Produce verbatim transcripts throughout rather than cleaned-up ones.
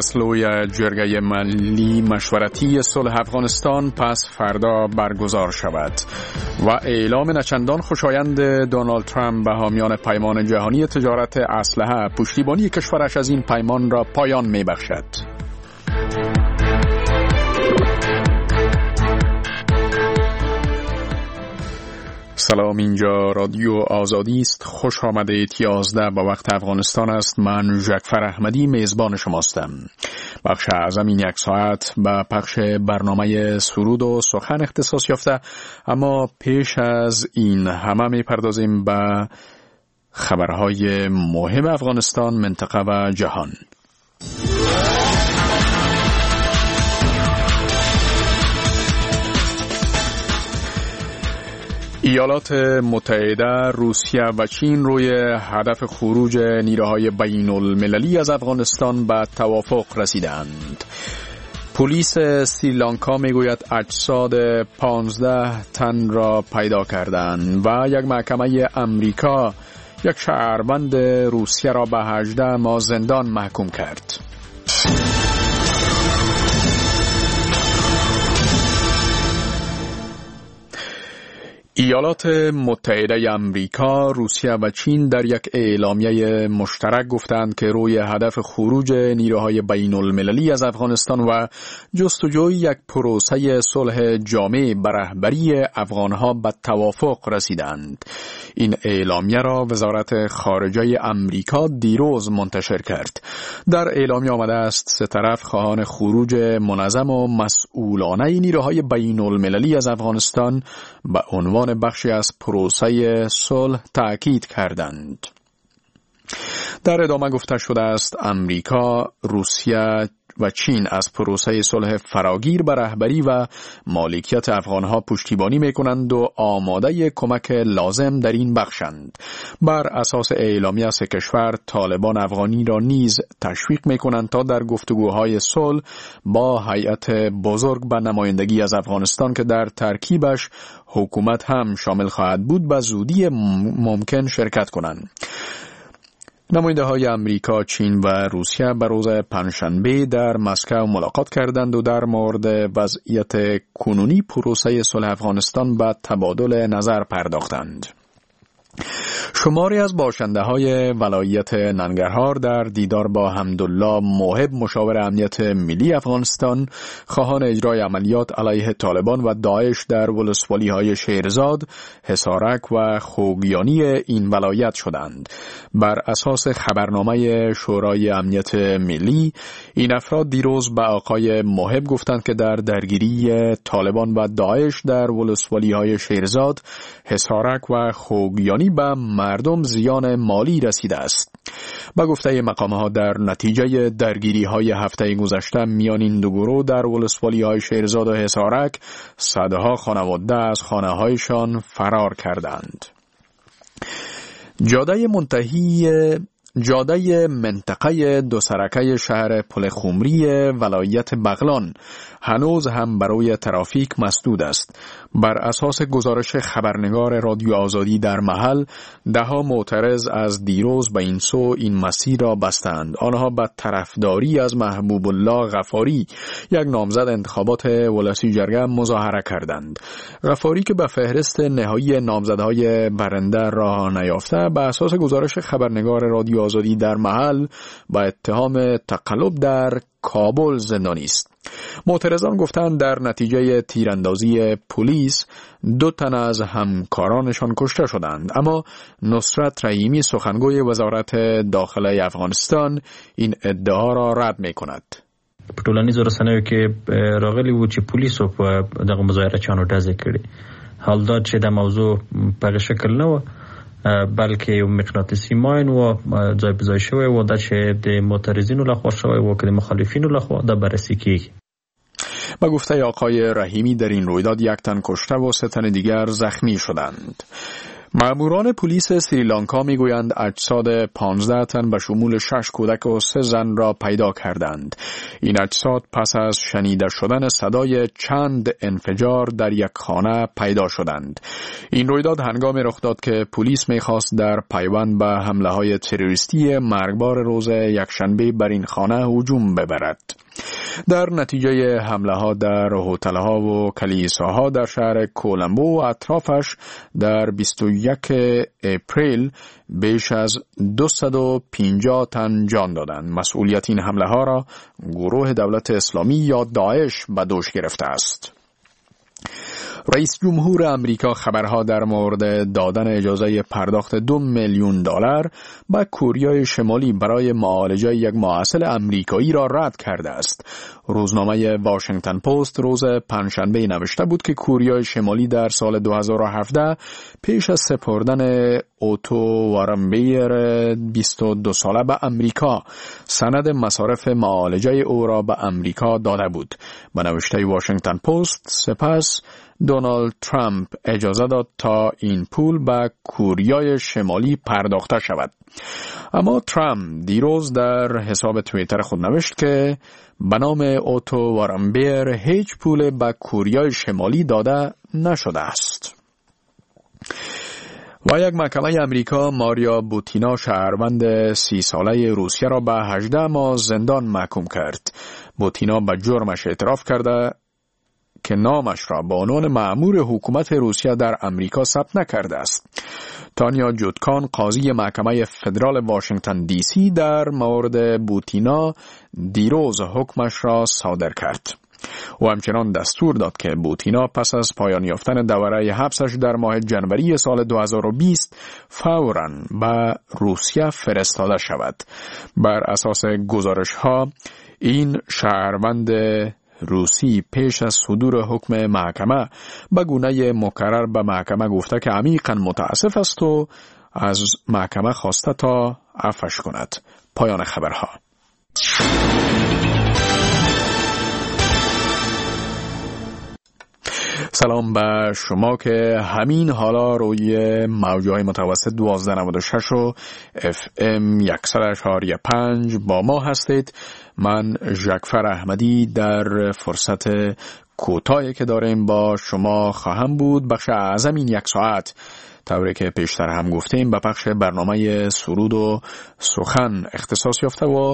اسلوی جرگه ملی مشورتی صلح افغانستان پس فردا برگزار شود و اعلام نچندان خوشایند دونالد ترامپ به حامیان پیمان جهانی تجارت اسلحه پشتیبانی کشورش از این پیمان را پایان می بخشد. سلام، اینجا رادیو آزادی است. خوش آمدید. یازده با وقت افغانستان است. من جعفر احمدی میزبان شماستم. بخش اعظم این یک ساعت به پخش برنامه سرود و سخن اختصاص یافته، اما پیش از این همه میپردازیم به خبرهای مهم افغانستان، منطقه و جهان. ایالات متحده، روسیه و چین روی هدف خروج نیروهای بین المللی از افغانستان به توافق رسیدند. پلیس سریلانکا میگوید اجساد پانزده تن را پیدا کردند و یک محکمه امریکا یک شهروند روسیه را به هجده ماه زندان محکوم کرد. ایالات متحده امریکا، روسیه و چین در یک اعلامیه مشترک گفتند که روی هدف خروج نیروهای بین المللی از افغانستان و جستجوی یک پروسه صلح جامع به رهبری افغانها به توافق رسیدند. این اعلامیه را وزارت خارجه امریکا دیروز منتشر کرد. در اعلامیه آمده است سه طرف خواهان خروج منظم و مسئولانه نیروهای بین المللی از افغانستان به عنوان بخشی از پروسه صلح تأکید کردند. در ادامه گفته شده است امریکا، روسیه و چین از پروسه صلح فراگیر به رهبری و مالکیت افغانها پشتیبانی میکنند و آماده کمک لازم در این بخشند. بر اساس اعلامیه سه کشور طالبان افغانی را نیز تشویق میکنند تا در گفتگوهای صلح با هیئت بزرگ به نمایندگی از افغانستان که در ترکیبش حکومت هم شامل خواهد بود به زودی ممکن شرکت کنند. نماینده های امریکا، چین و روسیه به روز پنجشنبه در مسکو ملاقات کردند و در مورد وضعیت کنونی پروسه صلح افغانستان به تبادل نظر پرداختند. شماری از باشنده های ولایت ننگرهار در دیدار با حمدالله موهب، مشاور امنیت ملی افغانستان، خواهان اجرای عملیات علیه طالبان و داعش در ولسوالی های شیرزاد، حصارک و خوگیانی این ولایت شدند. بر اساس خبرنامه شورای امنیت ملی، این افراد دیروز به آقای موهب گفتند که در درگیری طالبان و داعش در ولسوالی های شیرزاد، حصارک و خوگیانی به مردم زیان مالی رسیده است. با گفته مقام‌ها در نتیجه درگیری های هفته گذشته میان این دو گروه در ولسوالی های شیرزاد و حصارک، صدها خانواده از خانه هایشان فرار کردند. جاده منتهی جاده منطقه دو سرکه شهر پلخمری ولایت بغلان هنوز هم برای ترافیک مسدود است. بر اساس گزارش خبرنگار رادیو آزادی در محل، دهها معترض از دیروز به این سو این مسیر را بستند. آنها به طرفداری از محبوب الله غفاری، یک نامزد انتخابات ولسی جرگه، مظاهره کردند. غفاری که به فهرست نهایی نامزدهای برنده راه نیافته، به اساس گزارش خبرنگار رادیو آزادی در محل با اتهام تقلب در کابل زندانی است. معترضان گفتند در نتیجه تیراندازی پلیس دو تن از همکارانشان کشته شدند، اما نصرت رحیمی، سخنگوی وزارت داخله افغانستان، این ادعا را رد می‌کند. په ټولنیزو رسنیو کې راغلی و چې پولیسو په دغه مظاهره چانو ډزې کړې. حال دا چې د موضوع په شکل نه و بلکې یو مقناطیسي ماین و ځای په ځای شوی و، دا چې د معترضینو لخوا شوی و که د مخالفینو لخوا دا بررسی کیږي. با گفته آقای رحیمی در این رویداد یک تن کشته و سه تن دیگر زخمی شدند. ماموران پلیس سریلانکا میگویند اجساد پانزده تن به شمول شش کودک و سه زن را پیدا کردند. این اجساد پس از شنیده شدن صدای چند انفجار در یک خانه پیدا شدند. این رویداد هنگامی رخ داد که پلیس میخواست در پیوند به حمله های تروریستی مرگبار روز یکشنبه بر این خانه هجوم ببرد. در نتیجه حمله ها در هتل ها و کلیساها در شهر کولمبو و اطرافش در بیست و یک اپریل بیش از دویست و پنجاه تن جان دادند. مسئولیت این حمله ها را گروه دولت اسلامی یا داعش به دوش گرفته است. رئیس جمهور امریکا خبرها در مورد دادن اجازه پرداخت دو میلیون دلار به کوریای شمالی برای معالجه یک محصل امریکایی را رد کرده است. روزنامه واشنگتن پست روز پنجشنبه نوشته بود که کوریای شمالی در سال دو هزار و هفده پیش از سپردن اوتو وارمبیر بیست و دو ساله به امریکا سند مصارف معالجه او را به امریکا داده بود. به نوشته واشنگتن پست سپس دونالد ترامپ اجازه داد تا این پول به کوریای شمالی پرداخته شود. اما ترامپ دیروز در حساب توییتر خود نوشت که به نام اوتو وارمبیر هیچ پول به کوریای شمالی داده نشده است. و یک محکمه امریکا ماریا بوتینا شهروند سی ساله روسیه را به هجده ماه زندان محکوم کرد. بوتینا به جرمش اعتراف کرده که نامش را به عنوان مأمور حکومت روسیه در امریکا ثبت نکرده است. تانیا جودکان قاضی محکمه فدرال واشنگتن دی سی در مورد بوتینا دیروز حکمش را صادر کرد. او همچنان دستور داد که بوتینا پس از پایان یافتن دوره حبسش در ماه جنوری سال دو هزار و بیست فوراً به روسیه فرستاده شود. بر اساس گزارش ها این شهروند روسی پیش از صدور حکم محکمه به گونه مکرر به محکمه گفته که عمیقاً متاسف است و از محکمه خواسته تا عفوش کند. پایان خبرها. سلام به شما که همین حالا روی موجهای متوسط دوازده نود و شش و اف ام صد و پنج با ما هستید. من ژکفر احمدی در فرصت کوتاهی که داریم با شما خواهم بود. بخش اعظم این یک ساعت طوری که پیشتر هم گفتیم به بخش برنامه سرود و سخن اختصاص یافته و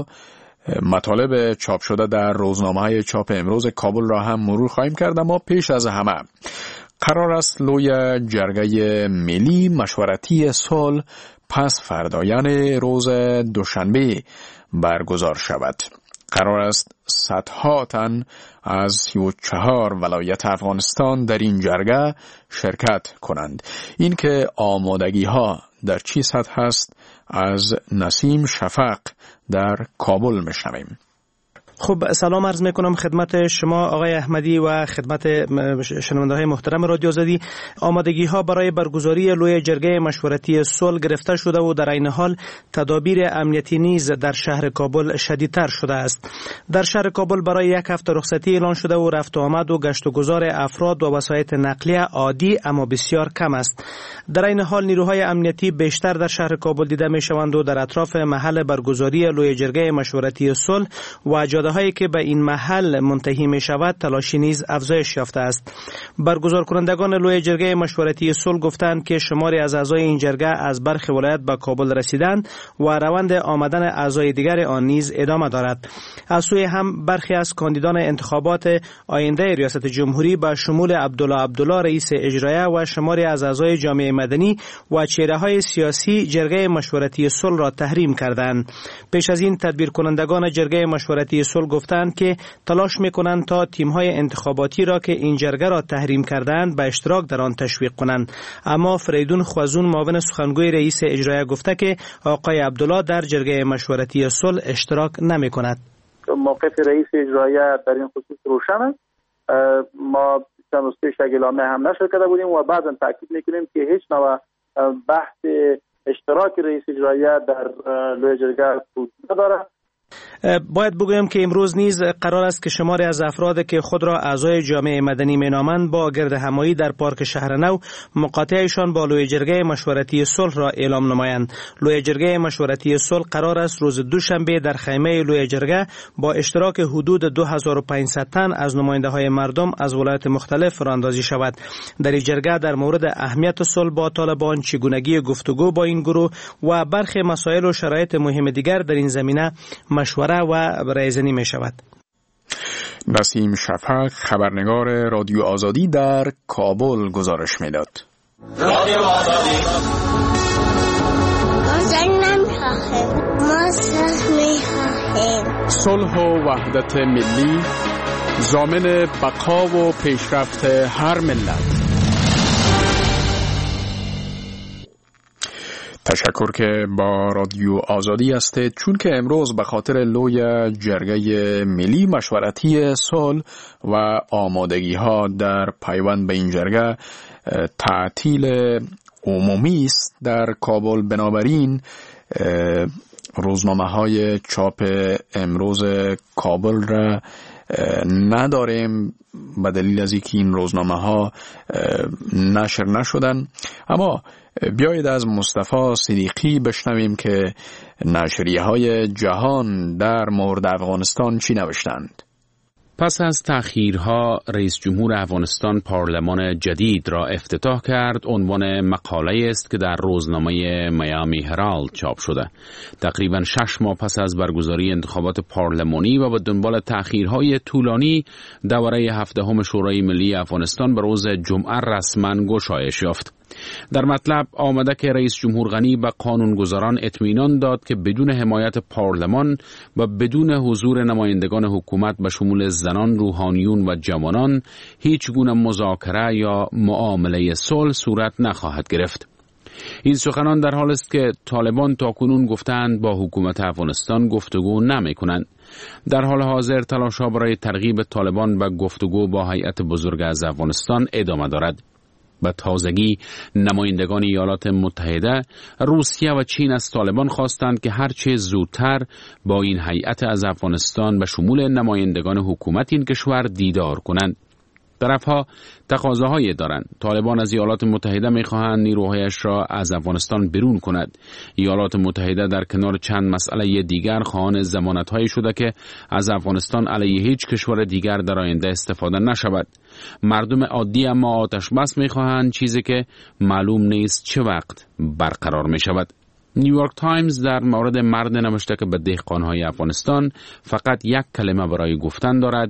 مطالب چاپ شده در روزنامه‌های چاپ امروز کابل را هم مرور خواهیم کرد. اما پیش از همه قرار است لوی جرگه ملی مشورتی صلح پس فردا یعنی روز دوشنبه برگزار شود. قرار است صدها تن از سی و چهار ولایت افغانستان در این جرگه شرکت کنند. این که آمادگی ها در چی سطح هست از نسیم شفق در کابل میشنویم. خب سلام عرض میکنم خدمت شما آقای احمدی و خدمت شنونده های محترم رادیو آزادی. آمادگی ها برای برگزاری لوی جرگه مشورتی صلح گرفته شده و در این حال تدابیر امنیتی نیز در شهر کابل شدیدتر شده است. در شهر کابل برای یک هفته رخصتی اعلان شده و رفت و آمد و گشت و گذار افراد و وسایط نقلیه عادی اما بسیار کم است. در این حال نیروهای امنیتی بیشتر در شهر کابل دیده می شوند و در اطراف محل برگزاری لوی جرگه مشورتی صلح و هایی که به این محل منتهی می شود تلاشی نیز افزایش یافته است. برگزار کنندگان لوی جرگه مشورتی صلح گفتند که شماری از اعضای این جرگه از برخی ولایت به کابل رسیدند و روند آمدن اعضای دیگر آن نیز ادامه دارد. از سوی هم برخی از کاندیدان انتخابات آینده ریاست جمهوری به شمول عبدالله عبدالله رئیس اجرایه و شماری از اعضای جامعه مدنی و چهره‌های سیاسی جرگه مشورتی صلح را تحریم کردند. پیش از این تدبیر کنندگان جرگه مشورتی صلح گفتند که تلاش میکنند تا تیم‌های انتخاباتی را که این جرگه را تحریم کردند به اشتراک در آن تشویق کنند. اما فریدون خوازون معاون سخنگوی رئیس اجرایه گفته که آقای عبدالله در جرگه مشورتی صلح اشتراک نمی‌کند. موقف رئیس اجرایه در این خصوص روشن است. ما چند روز پیش اعلامیه هم نشر کرده بودیم و بعضا تاکید میکنیم که هیچ نوع بحث اشتراک رئیس اجرایه در لوی جرگه وجود نداره. باید بگویم که امروز نیز قرار است که شماری از افراد که خود را اعضای جامعه مدنی مینامند با گرد همایی در پارک شهرنو مقاطعهشان با لوی جرگه مشورتی صلح را اعلام نمایند. لوی جرگه مشورتی صلح قرار است روز دوشنبه در خیمه لوی جرگه با اشتراک حدود دو هزار و پانصد تن از نماینده های مردم از ولایات مختلف راندازی شود. در این جرگه در مورد اهمیت صلح با طالبان، چگونگی گفتگو با این گروه و برخی مسائل و شرایط مهم دیگر در این زمینه مشوره و رایزنی می شود. نسیم شفق، خبرنگار رادیو آزادی در کابل گزارش می داد. رادیو آزادی ما صلح می خواهیم. صلح و وحدت ملی ضامن بقا و پیشرفت هر ملت. تشکر که با رادیو آزادی هستید، چون که امروز به خاطر لوی جرگه ملی مشورتی صلح و آمادگی ها در پیوند به این جرگه تعطیل عمومی است در کابل. بنابراین روزنامه های چاپ امروز کابل را نداریم به دلیل از اینکه این روزنامه ها نشر نشدن. اما بیایید از مصطفی صدیقی بشنویم که نشریه های جهان در مورد افغانستان چی نوشتند. پس از تأخیرها رئیس جمهور افغانستان پارلمان جدید را افتتاح کرد. عنوان مقاله است که در روزنامه میامی هرالد چاپ شده. تقریبا شش ماه پس از برگزاری انتخابات پارلمانی و با دنبال تأخیرهای طولانی، دوره هفدهم شورای ملی افغانستان به روز جمعه رسما گشایش یافت. در مطلب آمده که رئیس جمهور غنی به قانونگذاران اطمینان داد که بدون حمایت پارلمان و بدون حضور نمایندگان حکومت به شمول زنان، روحانیون و جوانان هیچ گونه مذاکره یا معامله صلح صورت نخواهد گرفت. این سخنان در حال است که طالبان تاکنون گفتند با حکومت افغانستان گفتگو نمی کنند. در حال حاضر تلاش‌ها برای ترغیب طالبان به گفتگو با هیئت بزرگ از افغانستان ادامه دارد. به تازگی نمایندگان ایالات متحده، روسیه و چین از طالبان خواستند که هرچه زودتر با این هیئت از افغانستان به شمول نمایندگان حکومت این کشور دیدار کنند. طرفها تقاضاهایی دارند. طالبان از ایالات متحده می‌خواهند نیروهایش را از افغانستان بیرون کند. ایالات متحده در کنار چند مسئله دیگر خواهان ضمانت‌هایی شده که از افغانستان علیه هیچ کشور دیگر در آینده استفاده نشود. مردم عادی اما آتش بس می‌خواهند، چیزی که معلوم نیست چه وقت برقرار می‌شود. نیویورک تایمز در مورد مرد نوشته که به دهقان‌های افغانستان فقط یک کلمه برای گفتن دارد: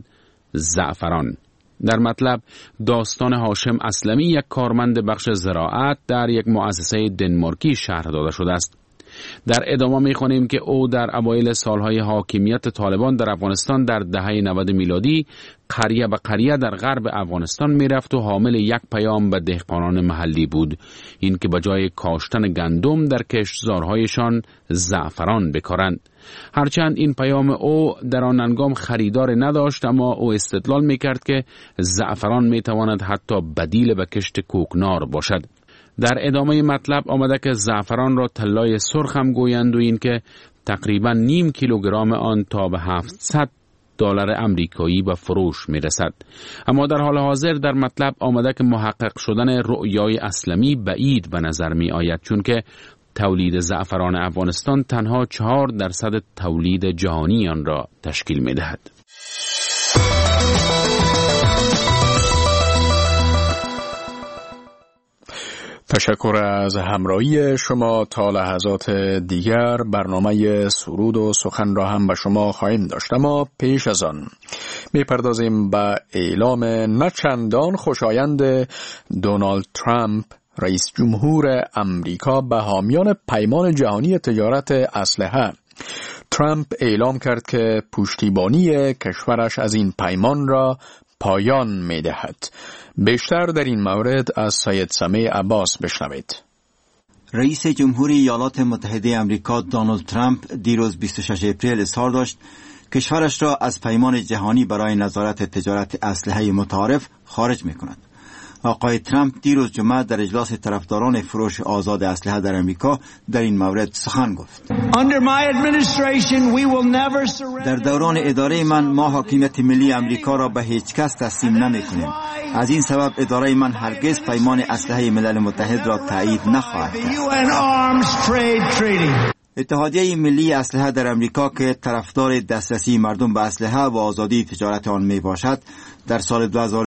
زعفران. در مطلب داستان هاشم اسلمی، یک کارمند بخش زراعت در یک مؤسسه دنمارکی شرح داده شده است. در ادامه می‌خوانیم که او در اوایل سالهای حاکمیت طالبان در افغانستان در دهه نود میلادی قریه به قریه در غرب افغانستان میرفت و حامل یک پیام به دهقانان محلی بود، این که به جای کاشتن گندم در کشتزارهایشان زعفران بکارند. هرچند این پیام او در آن هنگام خریدار نداشت، اما او استدلال میکرد که زعفران میتواند حتی بدیل به کشت کوکنار باشد. در ادامه مطلب آمده که زعفران را طلای سرخ هم گویند و این که تقریبا نیم کیلوگرم آن تا به هفتصد دلار امریکایی به فروش می رسد. اما در حال حاضر در مطلب آمده که محقق شدن رؤیای اسلمی بعید به نظر می آید، چون که تولید زعفران افغانستان تنها چهار درصد تولید جهانی آن را تشکیل می دهد. تشکر از همراهی شما. تا لحظات دیگر برنامه سرود و سخن را هم به شما خواهیم داشت، اما پیش از آن میپردازیم به اعلام نچندان خوشایند دونالد ترامپ رئیس جمهور امریکا به حامیان پیمان جهانی تجارت اسلحه. ترامپ اعلام کرد که پشتیبانی کشورش از این پیمان را پایان می دهد. بیشتر در این مورد از سید سمیع عباس بشنوید. رئیس جمهوری ایالات متحده آمریکا دونالد ترامپ دیروز بیست و شش اپریل اظهار داشت کشورش را از پیمان جهانی برای نظارت تجارت اسلحه متعارف خارج می کند آقای ترامپ دیروز جمعه در اجلاس طرفداران فروش آزاد اسلحه در امریکا در این مورد سخن گفت. در دوران اداره من ما حاکمیت ملی امریکا را به هیچ کس تسلیم نمی کنیم. از این سبب اداره من هرگز پیمان اسلحه ملل متحد را تایید نخواهد کرد. اتحادیه ملی اسلحه در امریکا که طرفدار دسترسی مردم به اسلحه و آزادی تجارت آن می باشد در سال دو هزار